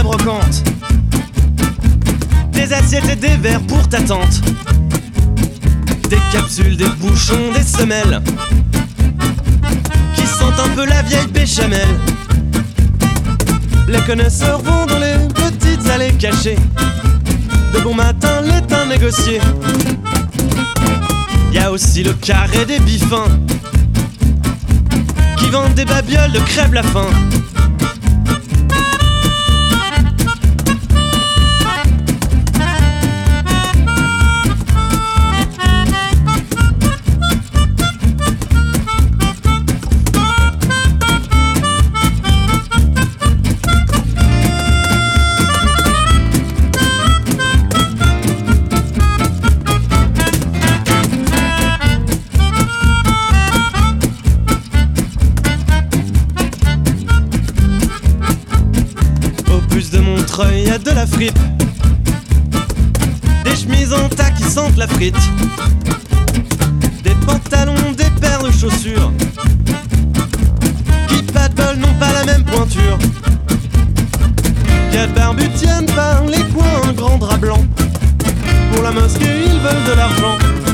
brocante, des assiettes et des verres pour ta tante, des capsules, des bouchons, des semelles qui sentent un peu la vieille béchamel. Les connaisseurs vont dans les petites allées cachées, de bon matin l'étain négocié. Y a aussi le carré des bifins qui vendent des babioles de crève la faim. De Montreuil, y a de la fripe, des chemises en tas qui sentent la frite, des pantalons, des paires de chaussures qui, pas de bol, n'ont pas la même pointure. Y a de barbutiennes par les coins, un grand drap blanc. Pour la mosquée, ils veulent de l'argent.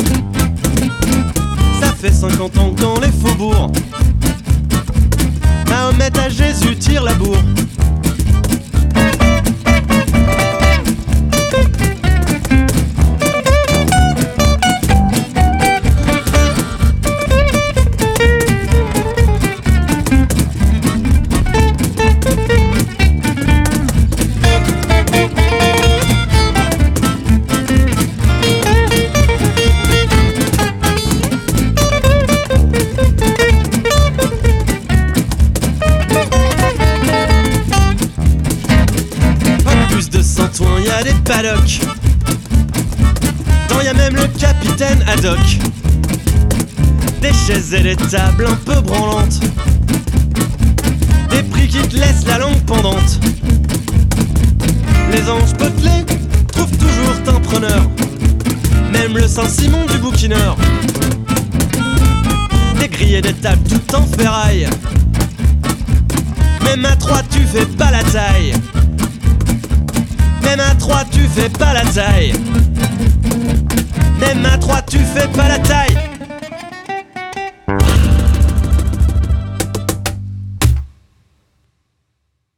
Ça fait 50 ans que dans les faubourgs, Mahomet à Jésus tire la bourre. Y a des paddocks, tant y a même le capitaine Haddock. Des chaises et des tables un peu branlantes, des prix qui te laissent la langue pendante. Les anges potelés trouvent toujours un preneur, même le Saint-Simon du bouquineur. Des grilles et des tables tout en ferraille, même à 3 tu fais pas la taille. Même à 3 tu fais pas la taille. Même à 3 tu fais pas la taille.